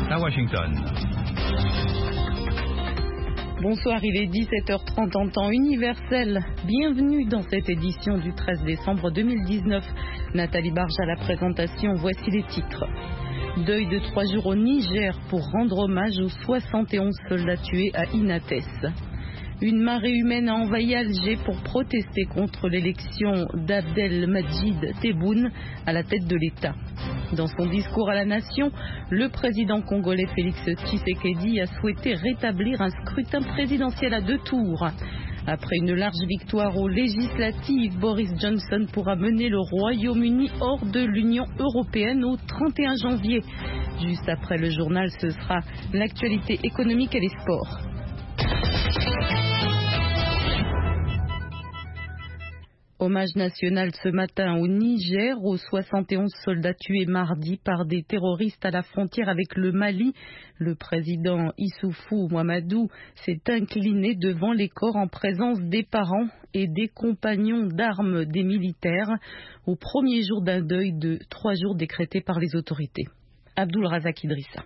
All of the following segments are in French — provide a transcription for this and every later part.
à Washington. Bonsoir, il est 17h30 en temps universel. Bienvenue dans cette édition du 13 décembre 2019. Nathalie Barge à la présentation, voici les titres. Deuil de 3 jours au Niger pour rendre hommage aux 71 soldats tués à Inates. Une marée humaine a envahi Alger pour protester contre l'élection d'Abdelmadjid Tebboune à la tête de l'État. Dans son discours à la nation, le président congolais Félix Tshisekedi a souhaité rétablir un scrutin présidentiel à 2 tours. Après une large victoire aux législatives, Boris Johnson pourra mener le Royaume-Uni hors de l'Union européenne au 31 janvier. Juste après le journal, ce sera l'actualité économique et les sports. Hommage national ce matin au Niger aux 71 soldats tués mardi par des terroristes à la frontière avec le Mali. Le président Issoufou Mahamadou s'est incliné devant les corps en présence des parents et des compagnons d'armes des militaires au premier jour d'un deuil de 3 jours décrété par les autorités. Abdul Razak Idrissa.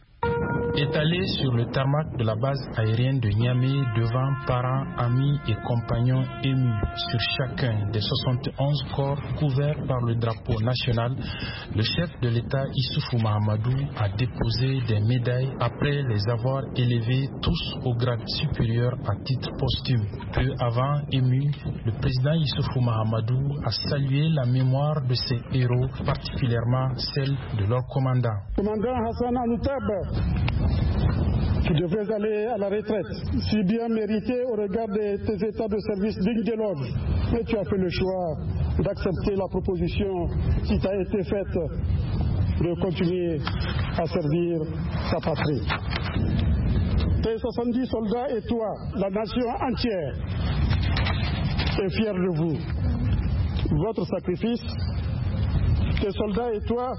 Étalé sur le tarmac de la base aérienne de Niamey devant parents, amis et compagnons émus sur chacun des 71 corps couverts par le drapeau national, le chef de l'État Issoufou Mahamadou a déposé des médailles après les avoir élevés tous au grade supérieur à titre posthume. Peu avant, ému, le président Issoufou Mahamadou a salué la mémoire de ses héros, particulièrement celle de leur commandant. Commandant Hassan Anoutab, tu devrais aller à la retraite, si bien mérité au regard de tes états de service dignes de l'ordre. Mais tu as fait le choix d'accepter la proposition qui t'a été faite de continuer à servir ta patrie. Tes 70 soldats et toi, la nation entière, est fière de vous. Votre sacrifice, tes soldats et toi,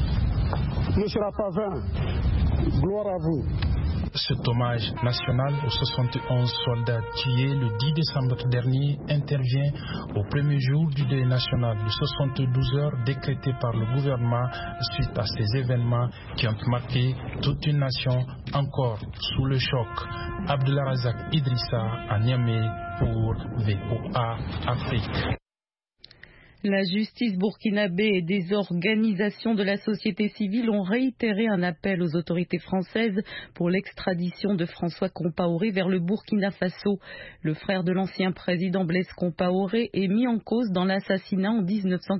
ne sera pas vain. Gloire à vous. Cet hommage national aux 71 soldats tués le 10 décembre dernier intervient au premier jour du deuil national de 72 heures décrété par le gouvernement suite à ces événements qui ont marqué toute une nation encore sous le choc. Abdullah Razak Idrissa à Niamey pour VOA Afrique. La justice burkinabé et des organisations de la société civile ont réitéré un appel aux autorités françaises pour l'extradition de François Compaoré vers le Burkina Faso. Le frère de l'ancien président Blaise Compaoré est mis en cause dans l'assassinat en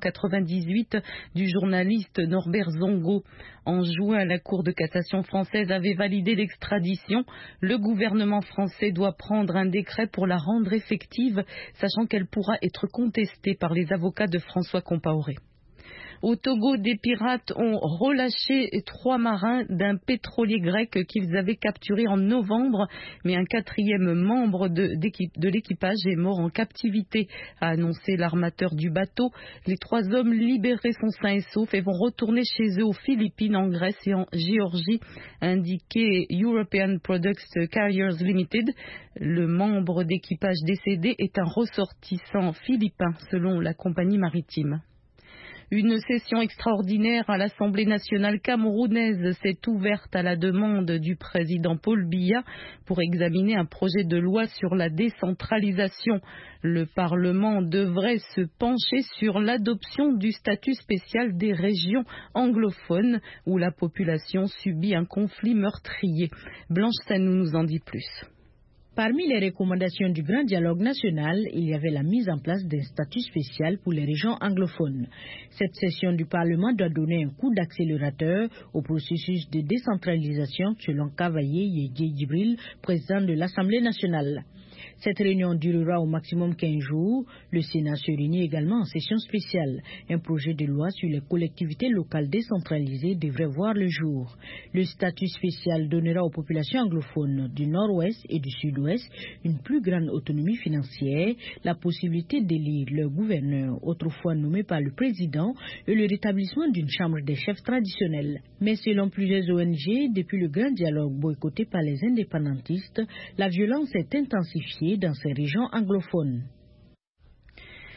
1998 du journaliste Norbert Zongo. En juin, la Cour de cassation française avait validé l'extradition. Le gouvernement français doit prendre un décret pour la rendre effective, sachant qu'elle pourra être contestée par les avocats de François Compaoré. Au Togo, des pirates ont relâché 3 marins d'un pétrolier grec qu'ils avaient capturé en novembre, mais un 4e membre de l'équipage est mort en captivité, a annoncé l'armateur du bateau. Les 3 hommes libérés sont sains et saufs et vont retourner chez eux aux Philippines, en Grèce et en Géorgie, a indiqué European Products Carriers Limited. Le membre d'équipage décédé est un ressortissant philippin, selon la compagnie maritime. Une session extraordinaire à l'Assemblée nationale camerounaise s'est ouverte à la demande du président Paul Biya pour examiner un projet de loi sur la décentralisation. Le Parlement devrait se pencher sur l'adoption du statut spécial des régions anglophones où la population subit un conflit meurtrier. Blanche Sanou nous en dit plus. Parmi les recommandations du Grand Dialogue national, il y avait la mise en place d'un statut spécial pour les régions anglophones. Cette session du Parlement doit donner un coup d'accélérateur au processus de décentralisation, selon Cavaillé Yedje Djibril, président de l'Assemblée nationale. Cette réunion durera au maximum 15 jours. Le Sénat se réunit également en session spéciale. Un projet de loi sur les collectivités locales décentralisées devrait voir le jour. Le statut spécial donnera aux populations anglophones du Nord-Ouest et du Sud-Ouest une plus grande autonomie financière, la possibilité d'élire leur gouverneur, autrefois nommé par le président, et le rétablissement d'une chambre des chefs traditionnels. Mais selon plusieurs ONG, depuis le grand dialogue boycotté par les indépendantistes, la violence est intensifiée dans ces régions anglophones.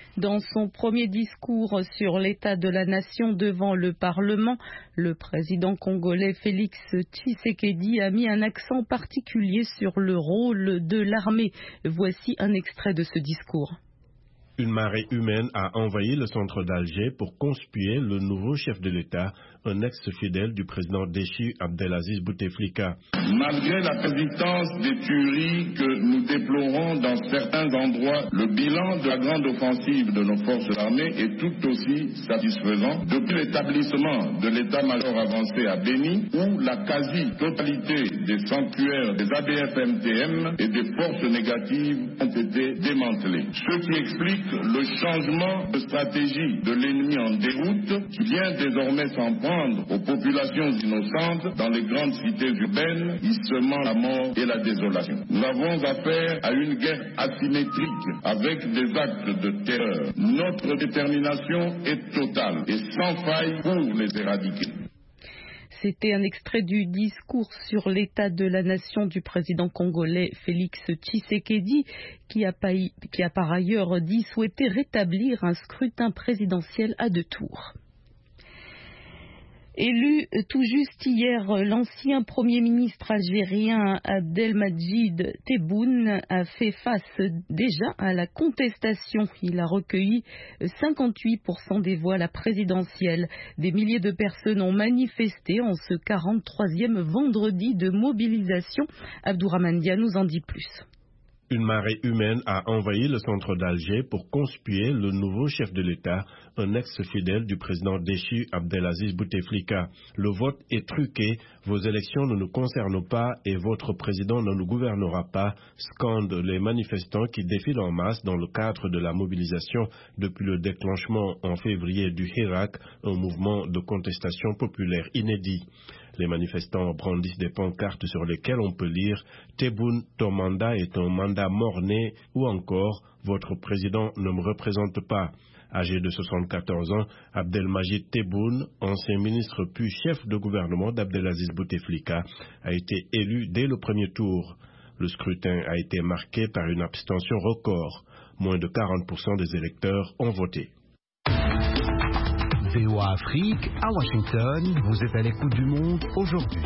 Dans son premier discours sur l'état de la nation devant le Parlement, le président congolais Félix Tshisekedi a mis un accent particulier sur le rôle de l'armée. Voici un extrait de ce discours. Une marée humaine a envahi le centre d'Alger pour conspuer le nouveau chef de l'État, un ex-fidèle du président déchu Abdelaziz Bouteflika. Malgré la persistance des tueries que nous déplorons dans certains endroits, le bilan de la grande offensive de nos forces armées est tout aussi satisfaisant. Depuis l'établissement de l'état-major avancé à Béni, où la quasi-totalité des sanctuaires des ADF-MTM et des forces négatives ont été démantelés. Ce qui explique le changement de stratégie de l'ennemi en déroute qui vient désormais s'en prendre aux populations innocentes dans les grandes cités urbaines, y semant la mort et la désolation. Nous avons affaire à une guerre asymétrique avec des actes de terreur. Notre détermination est totale et sans faille pour les éradiquer. C'était un extrait du discours sur l'état de la nation du président congolais Félix Tshisekedi qui a par ailleurs dit souhaiter rétablir un scrutin présidentiel à 2 tours. Élu tout juste hier, l'ancien Premier ministre algérien Abdelmadjid Tebboune a fait face déjà à la contestation. Il a recueilli 58% des voix à la présidentielle. Des milliers de personnes ont manifesté en ce 43e vendredi de mobilisation. Abdourahmane Dia nous en dit plus. Une marée humaine a envahi le centre d'Alger pour conspuer le nouveau chef de l'État, un ex-fidèle du président déchu Abdelaziz Bouteflika. Le vote est truqué, vos élections ne nous concernent pas et votre président ne nous gouvernera pas, scandent les manifestants qui défilent en masse dans le cadre de la mobilisation depuis le déclenchement en février du Hirak, un mouvement de contestation populaire inédit. Les manifestants brandissent des pancartes sur lesquelles on peut lire « Tebboune, ton mandat est un mandat mort-né » ou encore « Votre président ne me représente pas ». Âgé de 74 ans, Abdelmadjid Tebboune, ancien ministre puis chef de gouvernement d'Abdelaziz Bouteflika, a été élu dès le premier tour. Le scrutin a été marqué par une abstention record. Moins de 40% des électeurs ont voté. VOA Afrique, à Washington, vous êtes à l'écoute du monde aujourd'hui.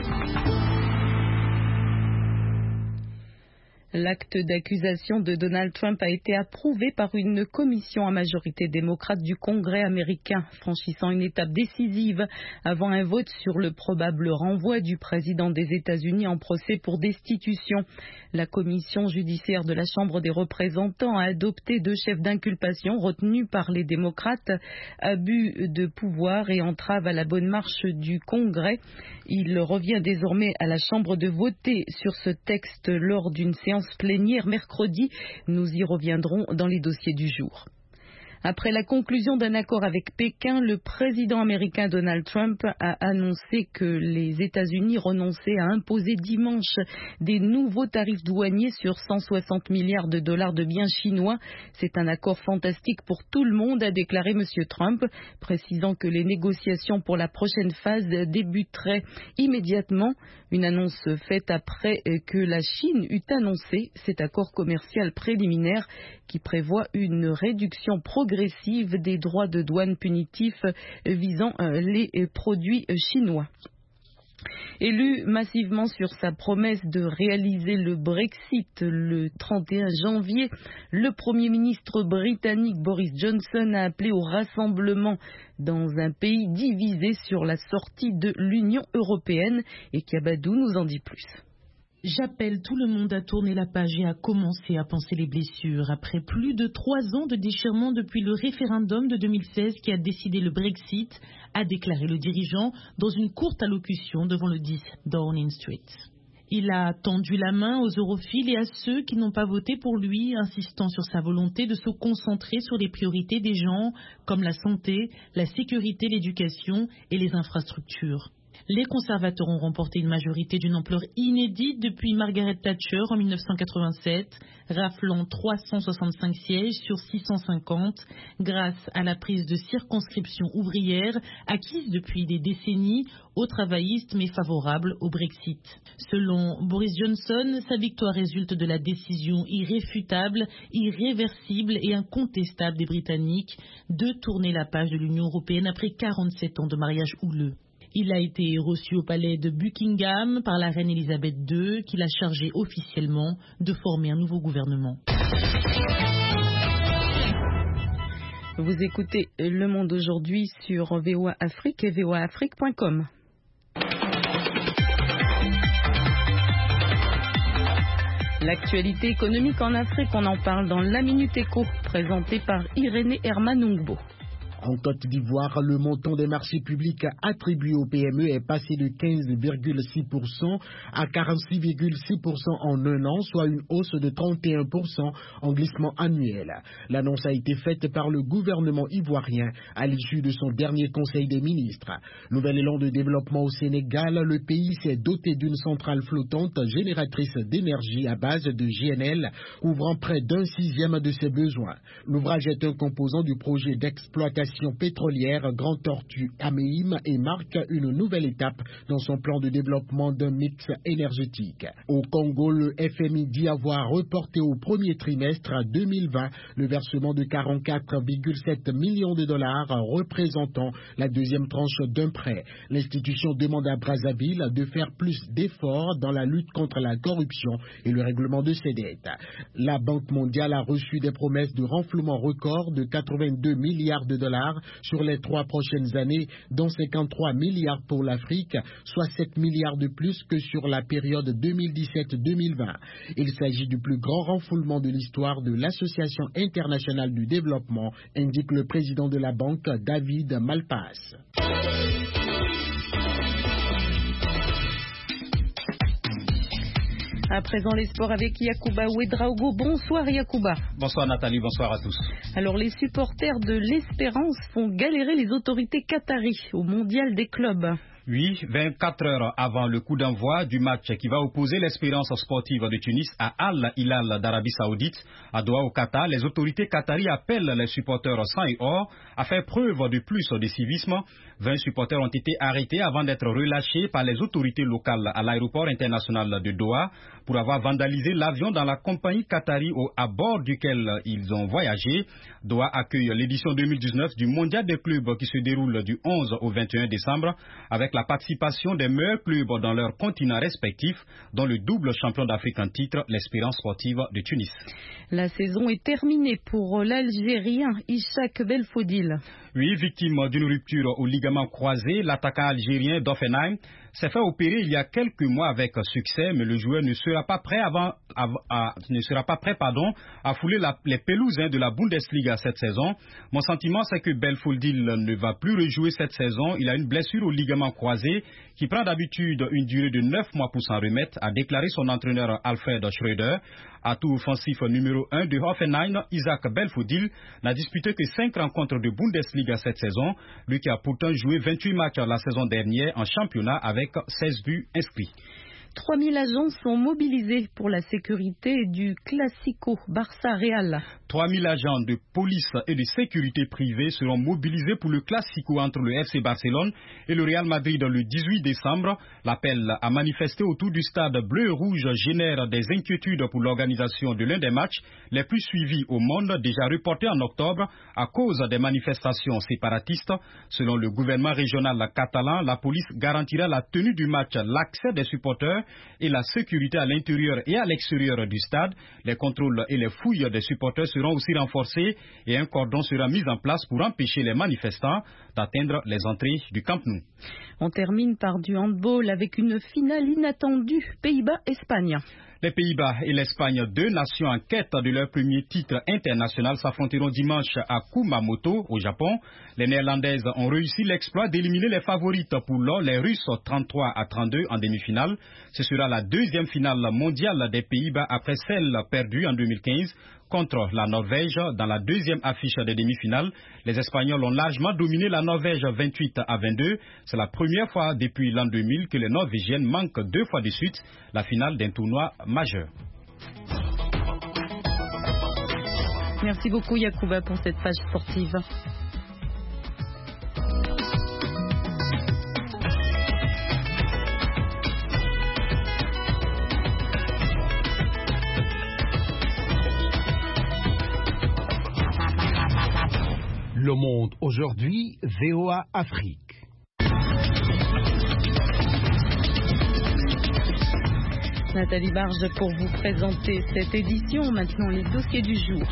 L'acte d'accusation de Donald Trump a été approuvé par une commission à majorité démocrate du Congrès américain, franchissant une étape décisive avant un vote sur le probable renvoi du président des États-Unis en procès pour destitution. La commission judiciaire de la Chambre des représentants a adopté 2 chefs d'inculpation retenus par les démocrates, abus de pouvoir et entrave à la bonne marche du Congrès. Il revient désormais à la Chambre de voter sur ce texte lors d'une séance plénière mercredi. Nous y reviendrons dans les dossiers du jour. Après la conclusion d'un accord avec Pékin, le président américain Donald Trump a annoncé que les États-Unis renonçaient à imposer dimanche des nouveaux tarifs douaniers sur 160 milliards de dollars de biens chinois. C'est un accord fantastique pour tout le monde, a déclaré M. Trump, précisant que les négociations pour la prochaine phase débuteraient immédiatement. Une annonce faite après que la Chine eut annoncé cet accord commercial préliminaire qui prévoit une réduction progressive des droits de douane punitifs visant les produits chinois. Élu massivement sur sa promesse de réaliser le Brexit le 31 janvier, le Premier ministre britannique Boris Johnson a appelé au rassemblement dans un pays divisé sur la sortie de l'Union européenne. Et Kabadou nous en dit plus. J'appelle tout le monde à tourner la page et à commencer à penser les blessures. Après plus de 3 ans de déchirement depuis le référendum de 2016 qui a décidé le Brexit, a déclaré le dirigeant dans une courte allocution devant le 10 Downing Street. Il a tendu la main aux europhiles et à ceux qui n'ont pas voté pour lui, insistant sur sa volonté de se concentrer sur les priorités des gens comme la santé, la sécurité, l'éducation et les infrastructures. Les conservateurs ont remporté une majorité d'une ampleur inédite depuis Margaret Thatcher en 1987, raflant 365 sièges sur 650 grâce à la prise de circonscriptions ouvrières acquise depuis des décennies aux travaillistes mais favorables au Brexit. Selon Boris Johnson, sa victoire résulte de la décision irréfutable, irréversible et incontestable des Britanniques de tourner la page de l'Union européenne après 47 ans de mariage houleux. Il a été reçu au palais de Buckingham par la reine Elisabeth II, qui l'a chargé officiellement de former un nouveau gouvernement. Vous écoutez Le Monde aujourd'hui sur VOA Afrique et voaafrique.com. L'actualité économique en Afrique, on en parle dans la Minute Éco, présentée par Irénée Hermanungbo. En Côte d'Ivoire, le montant des marchés publics attribués aux PME est passé de 15,6% à 46,6% en un an, soit une hausse de 31% en glissement annuel. L'annonce a été faite par le gouvernement ivoirien à l'issue de son dernier conseil des ministres. Nouvel élan de développement au Sénégal, le pays s'est doté d'une centrale flottante génératrice d'énergie à base de GNL, couvrant près d'un sixième de ses besoins. L'ouvrage est un composant du projet d'exploitation pétrolière Grand Tortue Améim et marque une nouvelle étape dans son plan de développement d'un mix énergétique. Au Congo, le FMI dit avoir reporté au premier trimestre 2020 le versement de 44,7 millions de dollars représentant la deuxième tranche d'un prêt. L'institution demande à Brazzaville de faire plus d'efforts dans la lutte contre la corruption et le règlement de ses dettes. La Banque mondiale a reçu des promesses de renflouement record de 82 milliards de dollars sur les 3 prochaines années, dont 53 milliards pour l'Afrique, soit 7 milliards de plus que sur la période 2017-2020. Il s'agit du plus grand renflouement de l'histoire de l'Association internationale du développement, indique le président de la banque, David Malpass. À présent, les sports avec Yacouba Ouedraogo. Bonsoir Yacouba. Bonsoir Nathalie, bonsoir à tous. Alors, les supporters de l'Espérance font galérer les autorités qataries au mondial des clubs. Oui, 24 heures avant le coup d'envoi du match qui va opposer l'Espérance sportive de Tunis à Al Hilal d'Arabie Saoudite à Doha au Qatar, les autorités qataries appellent les supporters sang et or à faire preuve de plus de civisme. 20 supporters ont été arrêtés avant d'être relâchés par les autorités locales à l'aéroport international de Doha pour avoir vandalisé l'avion dans la compagnie qatarie à bord duquel ils ont voyagé. Doha accueille l'édition 2019 du mondial des clubs qui se déroule du 11 au 21 décembre avec la participation des meilleurs clubs dans leurs continents respectifs, dont le double champion d'Afrique en titre, l'Espérance sportive de Tunis. La saison est terminée pour l'Algérien Ishak Belfodil. Oui, victime d'une rupture au ligament croisé, l'attaquant algérien d'Offenheim s'est fait opérer il y a quelques mois avec succès, mais le joueur ne sera pas prêt à fouler les pelouses de la Bundesliga cette saison. Mon sentiment, c'est que Belfodil ne va plus rejouer cette saison. Il a une blessure au ligament croisé qui prend d'habitude une durée de 9 mois pour s'en remettre, a déclaré son entraîneur Alfred Schröder. Atout offensif numéro 1 de Hoffenheim, Isaac Belfodil n'a disputé que 5 rencontres de Bundesliga cette saison, lui qui a pourtant joué 28 matchs la saison dernière en championnat avec 16 buts inscrits. 3000 agents sont mobilisés pour la sécurité du Classico Barça-Real. 3000 agents de police et de sécurité privée seront mobilisés pour le Classico entre le FC Barcelone et le Real Madrid le 18 décembre. L'appel à manifester autour du stade bleu et rouge génère des inquiétudes pour l'organisation de l'un des matchs les plus suivis au monde, déjà reporté en octobre à cause des manifestations séparatistes. Selon le gouvernement régional catalan, la police garantira la tenue du match, l'accès des supporters et la sécurité à l'intérieur et à l'extérieur du stade. Les contrôles et les fouilles des supporters seront aussi renforcés et un cordon sera mis en place pour empêcher les manifestants d'atteindre les entrées du Camp Nou. On termine par du handball avec une finale inattendue, Pays-Bas-Espagne. Les Pays-Bas et l'Espagne, deux nations en quête de leur premier titre international, s'affronteront dimanche à Kumamoto, au Japon. Les Néerlandaises ont réussi l'exploit d'éliminer les favorites pour l'or, les Russes 33-32 en demi-finale. Ce sera la deuxième finale mondiale des Pays-Bas après celle perdue en 2015 contre la Norvège dans la deuxième affiche des demi-finales. Les Espagnols ont largement dominé la Norvège 28-22. C'est la première fois depuis l'an 2000 que les Norvégiennes manquent 2 fois de suite la finale d'un tournoi majeur. Merci beaucoup Yacouba pour cette page sportive. Le Monde aujourd'hui, VOA Afrique. Nathalie Barge pour vous présenter cette édition. Maintenant, les dossiers du jour.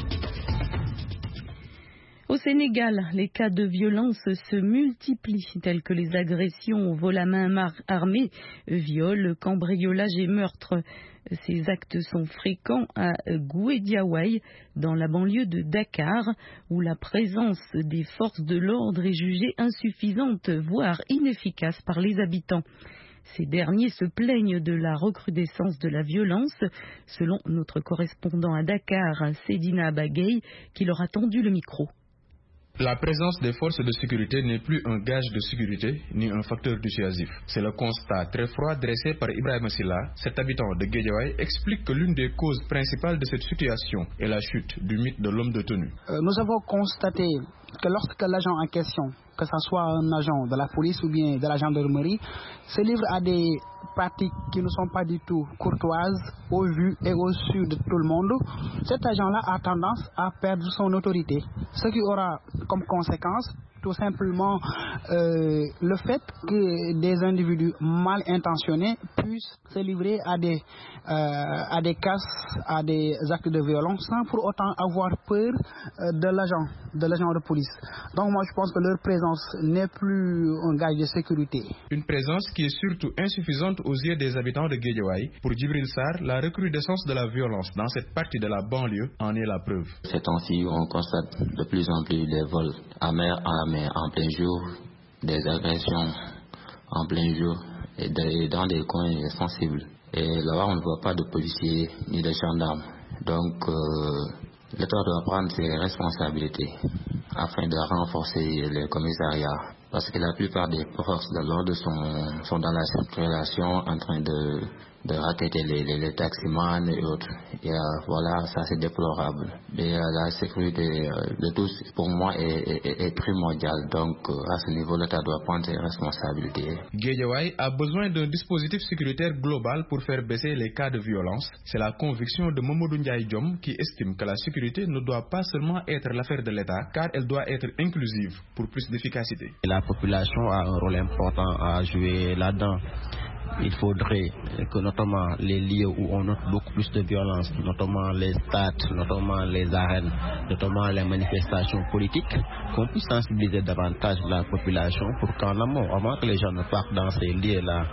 Au Sénégal, les cas de violence se multiplient, tels que les agressions au vol à main armée, viols, cambriolages et meurtres. Ces actes sont fréquents à Guédiawaye, dans la banlieue de Dakar, où la présence des forces de l'ordre est jugée insuffisante, voire inefficace par les habitants. Ces derniers se plaignent de la recrudescence de la violence, selon notre correspondant à Dakar, Sedina Abagay, qui leur a tendu le micro. La présence des forces de sécurité n'est plus un gage de sécurité ni un facteur dissuasif. C'est le constat très froid dressé par Ibrahima Silla. Cet habitant de Guédiawaye explique que l'une des causes principales de cette situation est la chute du mythe de l'homme de tenue. Nous avons constaté que lorsque l'agent en question, que ce soit un agent de la police ou bien de la gendarmerie, se livre à des pratiques qui ne sont pas du tout courtoises au vu et au su de tout le monde, cet agent-là a tendance à perdre son autorité. Ce qui aura comme conséquence tout simplement le fait que des individus mal intentionnés puissent se livrer à des casses, à des actes de violence sans pour autant avoir peur de l'agent de police. Donc moi je pense que leur présence n'est plus un gage de sécurité. Une présence qui est surtout insuffisante aux yeux des habitants de Guédiawaye. Pour Djibril Sarr, la recrudescence de la violence dans cette partie de la banlieue en est la preuve. Ces temps-ci, on constate de plus en plus des vols à mer en plein jour, des agressions en plein jour et dans des coins sensibles. Et là-bas, on ne voit pas de policiers ni de gendarmes. Donc, l'État doit prendre ses responsabilités afin de renforcer les commissariats. Parce que la plupart des forces de l'ordre sont dans la circulation en train de raqueter les taximans et autres. Et voilà, ça c'est déplorable. Mais la sécurité de tous, pour moi, est primordiale. Donc, à ce niveau, l'État doit prendre ses responsabilités. Guédiawaye a besoin d'un dispositif sécuritaire global pour faire baisser les cas de violence. C'est la conviction de Mamadou Ndiaye Diom qui estime que la sécurité ne doit pas seulement être l'affaire de l'État, car elle doit être inclusive pour plus d'efficacité. La population a un rôle important à jouer là-dedans. Il faudrait que notamment les lieux où on note beaucoup plus de violence, notamment les stades, notamment les arènes, notamment les manifestations politiques, qu'on puisse sensibiliser davantage la population pour qu'en amont, avant que les gens ne partent dans ces lieux-là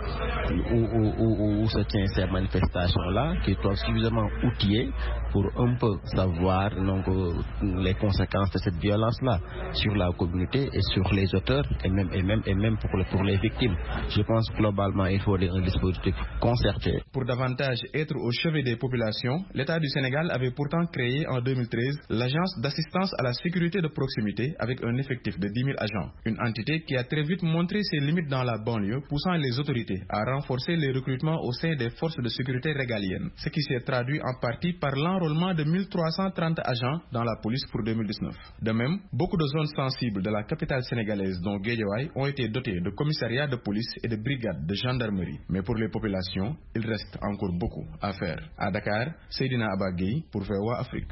où se tiennent ces manifestations-là, qu'ils soient suffisamment outillés pour un peu savoir donc, les conséquences de cette violence-là sur la communauté et sur les auteurs et même pour les victimes. Je pense que globalement, il faut un dispositif concerté. Pour davantage être au chevet des populations, l'État du Sénégal avait pourtant créé en 2013 l'Agence d'assistance à la sécurité de proximité avec un effectif de 10 000 agents. Une entité qui a très vite montré ses limites dans la banlieue, poussant les autorités à renforcer les recrutements au sein des forces de sécurité régaliennes, ce qui s'est traduit en partie par l'enrôlement de 1330 agents dans la police pour 2019. De même, beaucoup de zones sensibles de la capitale sénégalaise, dont Guédiawaye, ont été dotées de commissariats de police et de brigades de gendarmerie. Mais pour les populations, il reste encore beaucoup à faire. À Dakar, Seydina Abagay pour VOA Afrique.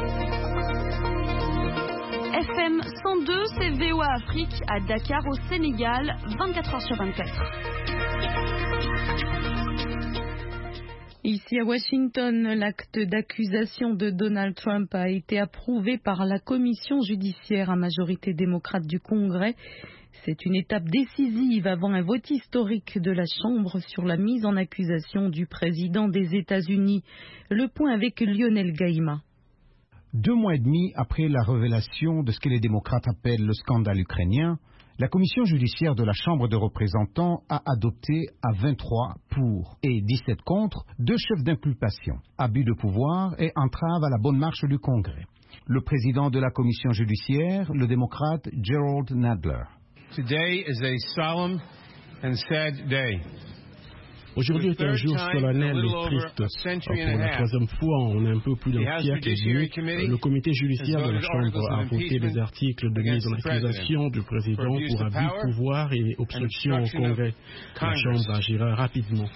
FM 102, c'est VOA Afrique à Dakar au Sénégal, 24h/24. Ici à Washington, l'acte d'accusation de Donald Trump a été approuvé par la commission judiciaire à majorité démocrate du Congrès. C'est une étape décisive avant un vote historique de la Chambre sur la mise en accusation du président des États-Unis. Le point avec Lionel Gaïma. 2 mois et demi après la révélation de ce que les démocrates appellent le scandale ukrainien, La commission judiciaire de la Chambre des représentants a adopté à 23 pour et 17 contre 2 chefs d'inculpation, abus de pouvoir et entrave à la bonne marche du Congrès. Le président de la commission judiciaire, le démocrate Gerald Nadler. Today is a solemn and sad day. Aujourd'hui est un jour solennel et triste. Pour la troisième fois en un peu plus d'un siècle et demi, le comité judiciaire de la Chambre a voté les articles de mise en accusation du président pour abus de pouvoir et obstruction au Congrès. La Chambre agira rapidement.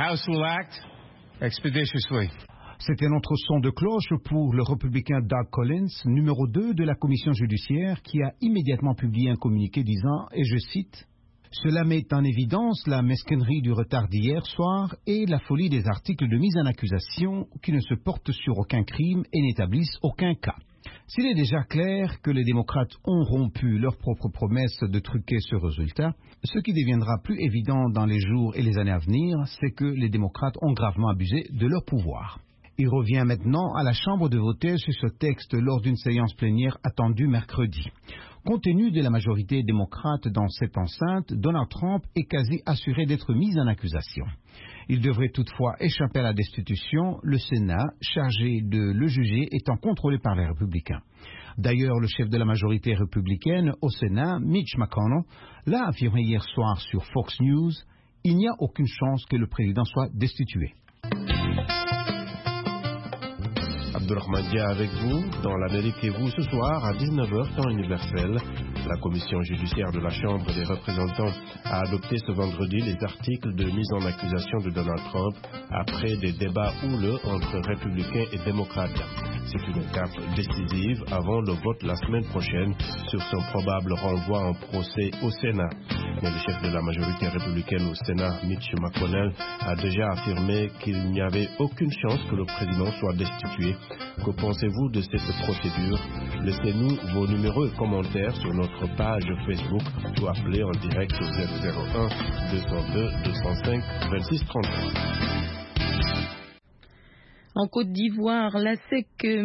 C'était notre son de cloche pour le républicain Doug Collins, numéro 2 de la commission judiciaire, qui a immédiatement publié un communiqué disant, et je cite, « Cela met en évidence la mesquinerie du retard d'hier soir et la folie des articles de mise en accusation qui ne se portent sur aucun crime et n'établissent aucun cas. S'il est déjà clair que les démocrates ont rompu leur propre promesse de truquer ce résultat, ce qui deviendra plus évident dans les jours et les années à venir, c'est que les démocrates ont gravement abusé de leur pouvoir. » Il revient maintenant à la Chambre de voter sur ce texte lors d'une séance plénière attendue mercredi. Compte tenu de la majorité démocrate dans cette enceinte, Donald Trump est quasi assuré d'être mis en accusation. Il devrait toutefois échapper à la destitution, le Sénat, chargé de le juger, étant contrôlé par les républicains. D'ailleurs, le chef de la majorité républicaine au Sénat, Mitch McConnell, l'a affirmé hier soir sur Fox News, il n'y a aucune chance que le président soit destitué. Abdourahmane Dia avec vous, dans l'Amérique et vous, ce soir à 19h, temps universel. La commission judiciaire de la Chambre des représentants a adopté ce vendredi les articles de mise en accusation de Donald Trump après des débats houleux entre républicains et démocrates. C'est une étape décisive avant le vote la semaine prochaine sur son probable renvoi en procès au Sénat. Mais le chef de la majorité républicaine au Sénat, Mitch McConnell, a déjà affirmé qu'il n'y avait aucune chance que le président soit destitué. Que pensez-vous de cette procédure? Laissez-nous vos numéros et commentaires sur notre page Facebook ou appelez en direct au 001 202 205 26 33. En Côte d'Ivoire, la SEC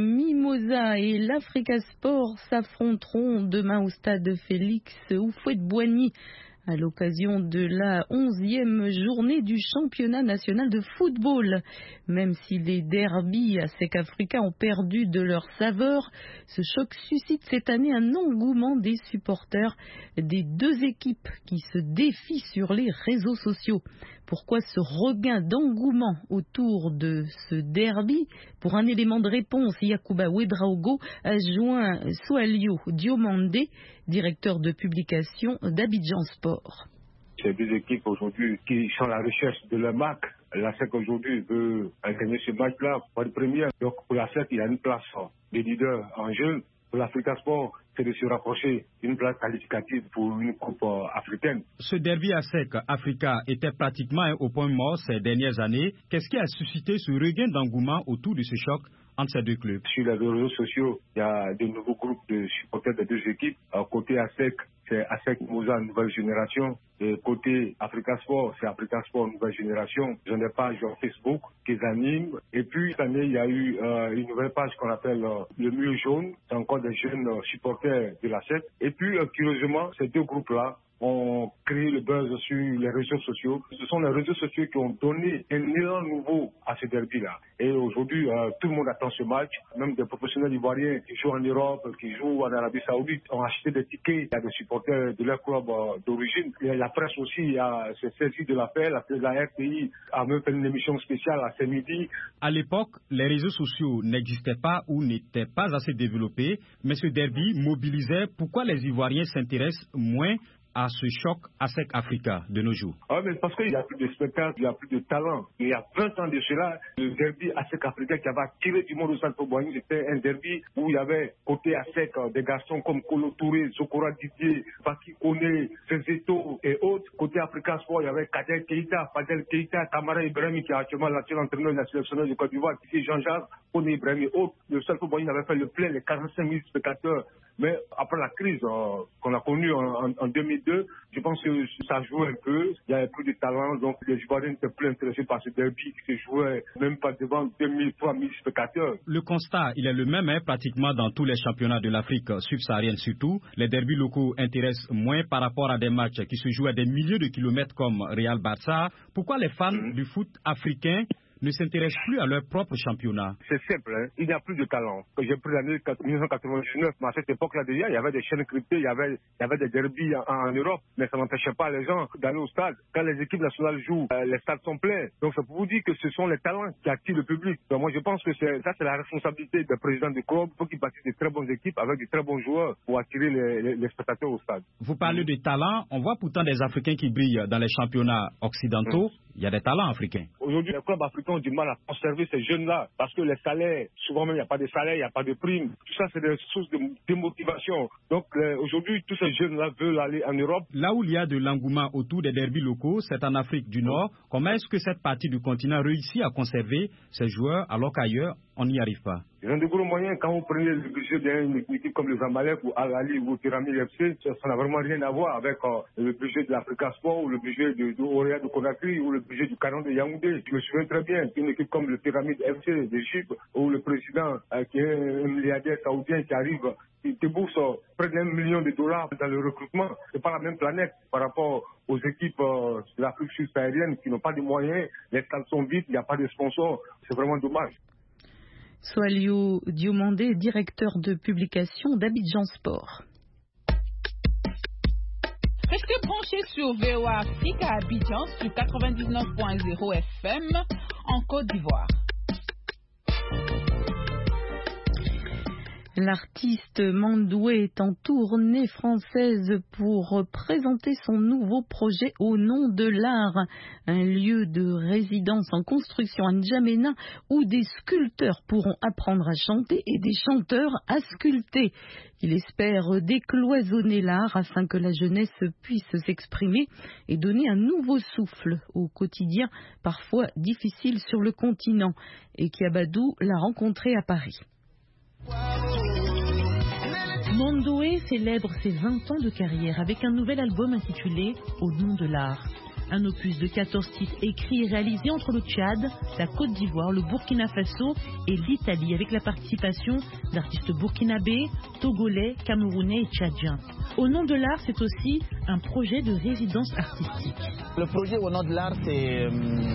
Mimosa et l'Africa Sport s'affronteront demain au stade Félix Houphouët-Boigny à l'occasion de la 11e journée du championnat national de football. Même si les derbies à SEC Africa ont perdu de leur saveur, ce choc suscite cette année un engouement des supporters des deux équipes qui se défient sur les réseaux sociaux. Pourquoi ce regain d'engouement autour de ce derby? Pour un élément de réponse, Yacouba Ouedraogo a joint Soalio Diomandé, directeur de publication d'Abidjan Sport. Ces deux équipes aujourd'hui qui sont à la recherche de leur marque. La SEC aujourd'hui veut gagner ce match-là pour être première. Donc pour la SEC, il y a une place de leader en jeu. Pour l'Africa Sport, c'est de se rapprocher d'une place qualificative pour une coupe africaine. Ce derby à SEC Africa était pratiquement au point mort ces dernières années. Qu'est-ce qui a suscité ce regain d'engouement autour de ce choc entre ces deux clubs? Sur les réseaux sociaux, il y a de nouveaux groupes de supporters des deux équipes. Côté ASEC, c'est ASEC Mimosa Nouvelle Génération. Et côté Africa Sport, c'est Africa Sport Nouvelle Génération. J'en ai page sur Facebook qui animent. Et puis, cette année, il y a eu une nouvelle page qu'on appelle le Mur Jaune. C'est encore des jeunes supporters de l'ASEC. Et puis, curieusement, ces deux groupes-là ont créé le buzz sur les réseaux sociaux. Ce sont les réseaux sociaux qui ont donné un élan nouveau à ce derby-là. Et aujourd'hui, tout le monde attend ce match. Même des professionnels ivoiriens qui jouent en Europe, qui jouent en Arabie Saoudite, ont acheté des tickets. Il y a des supporters de leur club d'origine. La presse aussi s'est saisie de l'appel. La RTI a même fait une émission spéciale à ce midi. À l'époque, les réseaux sociaux n'existaient pas ou n'étaient pas assez développés. Mais ce derby mobilisait. Pourquoi les Ivoiriens s'intéressent moins à ce choc ASEC Africa de nos jours? Mais parce qu'il n'y a plus de spectacle, il n'y a plus de talent. Il y a 20 ans de cela, le derby ASEC Africa qui avait attiré du monde au Stade Houphouët-Boigny, c'était un derby où il y avait côté ASEC des garçons comme Kolo Touré, Sokora Didier, Baki Kone, Zezeto et autres. Côté Africa Sport, il y avait Kader Keita, Fadel Keita, Kamara Ibrahim qui est actuellement l'actuel entraîneur de la sélectionneur de Côte d'Ivoire, ici Jean-Jacques, Kone Ibrahim et autres. Le Stade Houphouët-Boigny avait fait le plein, les 45 000 spectateurs Mais après la crise qu'on a connue en 2002, je pense que ça joue un peu. Il y avait plus de talent, donc les Ivoiriens n'étaient plus intéressés par ce derby qui se jouait même pas devant 2000, 3000 spectateurs. Le constat, il est le même pratiquement dans tous les championnats de l'Afrique subsaharienne surtout. Les derbys locaux intéressent moins par rapport à des matchs qui se jouent à des milliers de kilomètres comme Real Barça. Pourquoi les fans du foot africain ne s'intéressent plus à leur propre championnat? C'est simple, il n'y a plus de talent. J'ai pris l'année 1999, mais à cette époque-là déjà, il y avait des chaînes cryptées, il y avait des derbies en Europe, mais ça n'empêchait pas les gens d'aller au stade. Quand les équipes nationales jouent, les stades sont pleins. Donc ça peut vous dire que ce sont les talents qui attirent le public. Donc moi je pense que c'est la responsabilité des présidents du club. Il faut qu'ils bâtissent de très bonnes équipes avec de très bons joueurs pour attirer les spectateurs au stade. Vous parlez de talent, on voit pourtant des Africains qui brillent dans les championnats occidentaux. Il y a des talents africains. Aujourd'hui, les clubs africains ont du mal à conserver ces jeunes-là parce que les salaires, souvent même il n'y a pas de salaire, il n'y a pas de primes. Tout ça, c'est des sources de démotivation. Donc aujourd'hui, tous ces jeunes-là veulent aller en Europe. Là où il y a de l'engouement autour des derbys locaux, c'est en Afrique du Nord. Comment est-ce que cette partie du continent réussit à conserver ces joueurs alors qu'ailleurs, on n'y arrive pas? Ils ont de gros moyens. Quand vous prenez le budget d'une équipe comme le Zamalek ou Al Ahly ou Pyramide FC, ça n'a vraiment rien à voir avec le budget de l'Africa Sport ou le budget de Orea de Conakry ou le budget du Canon de Yaoundé. Je me souviens très bien qu'une équipe comme le Pyramide FC d'Égypte où le président qui est un milliardaire saoudien qui arrive, il débourse près d'$1 million dans le recrutement. C'est pas la même planète par rapport aux équipes de l'Afrique subsaharienne qui n'ont pas de moyens. Les stades sont vides, il n'y a pas de sponsors. C'est vraiment dommage. Soalio Diomandé, directeur de publication d'Abidjan Sport. Restez branchés sur VOA Afrique à Abidjan sur 99.0 FM en Côte d'Ivoire. L'artiste Mandoué est en tournée française pour présenter son nouveau projet Au nom de l'art, un lieu de résidence en construction à N'Djamena où des sculpteurs pourront apprendre à chanter et des chanteurs à sculpter. Il espère décloisonner l'art afin que la jeunesse puisse s'exprimer et donner un nouveau souffle au quotidien parfois difficile sur le continent. Et Kiabadou l'a rencontré à Paris. Mandoué célèbre ses 20 ans de carrière avec un nouvel album intitulé Au nom de l'art. Un opus de 14 titres écrits et réalisés entre le Tchad, la Côte d'Ivoire, le Burkina Faso et l'Italie avec la participation d'artistes burkinabés, togolais, camerounais et tchadiens. Au nom de l'art, c'est aussi un projet de résidence artistique. Le projet Au nom de l'art, c'est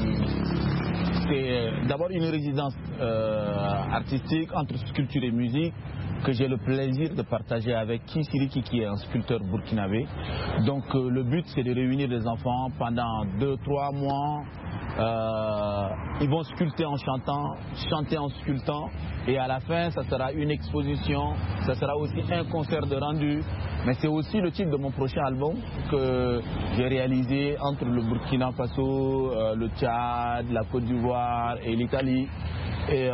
d'abord une résidence artistique entre sculpture et musique que j'ai le plaisir de partager avec Kisiriki qui est un sculpteur burkinabé. Donc le but c'est de réunir des enfants pendant 2-3 mois. Ils vont sculpter en chantant, chanter en sculptant et à la fin ça sera une exposition, ça sera aussi un concert de rendu. Mais c'est aussi le titre de mon prochain album que j'ai réalisé entre le Burkina Faso, le Tchad, la Côte d'Ivoire et l'Italie. Et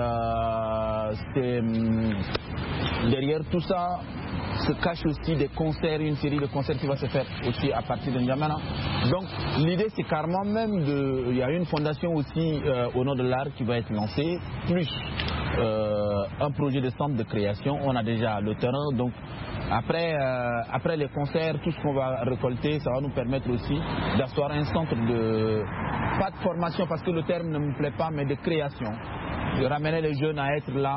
derrière tout ça se cache aussi des concerts, une série de concerts qui va se faire aussi à partir de N'Djamena. Donc l'idée c'est carrément même il y a une fondation aussi au nom de l'art qui va être lancée, plus un projet de centre de création. On a déjà le terrain, donc après les concerts, tout ce qu'on va récolter, ça va nous permettre aussi d'asseoir un centre pas de formation parce que le terme ne me plaît pas, mais de création. De ramener les jeunes à être là,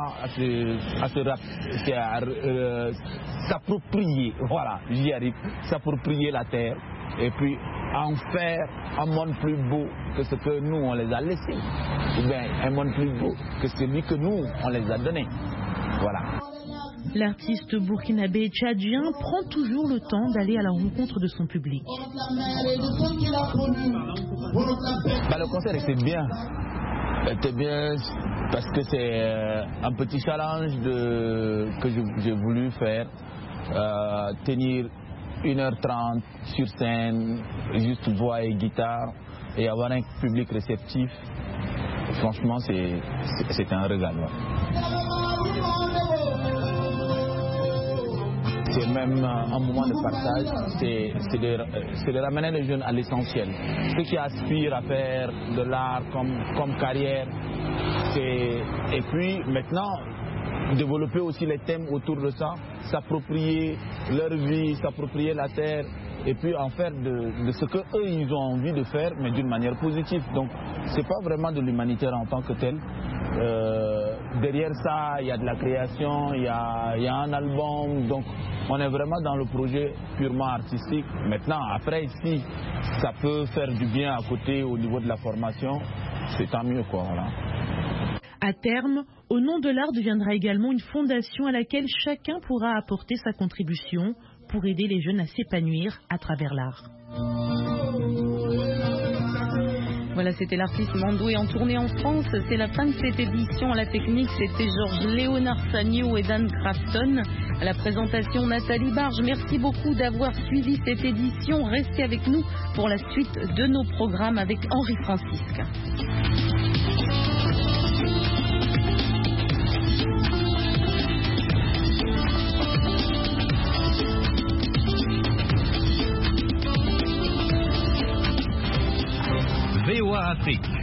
s'approprier, voilà, j'y arrive, s'approprier la terre et puis en faire un monde plus beau que ce que nous on les a laissés, ou bien un monde plus beau que celui que nous on les a donnés, voilà. L'artiste burkinabé et tchadien prend toujours le temps d'aller à la rencontre de son public. Le concert était bien. C'était bien parce que c'est un petit challenge que j'ai voulu faire, tenir 1h30 sur scène, juste voix et guitare et avoir un public réceptif. Franchement, c'est un régal. C'est même un moment de partage, c'est de ramener les jeunes à l'essentiel. Ceux qui aspirent à faire de l'art comme carrière. Et puis maintenant, développer aussi les thèmes autour de ça, s'approprier leur vie, s'approprier la terre, et puis en faire de ce qu'eux ils ont envie de faire, mais d'une manière positive. Donc c'est pas vraiment de l'humanitaire en tant que tel. Derrière ça, il y a de la création, il y a un album, donc on est vraiment dans le projet purement artistique. Maintenant, après, si ça peut faire du bien à côté au niveau de la formation, c'est tant mieux, quoi. Voilà. À terme, Au nom de l'art deviendra également une fondation à laquelle chacun pourra apporter sa contribution pour aider les jeunes à s'épanouir à travers l'art. Voilà, c'était l'artiste Mandoué en tournée en France. C'est la fin de cette édition. À la technique, c'était Georges Léonard Sagnou et Dan Crafton. À la présentation, Nathalie Barge. Merci beaucoup d'avoir suivi cette édition. Restez avec nous pour la suite de nos programmes avec Henri Francisque. VOA Afrique.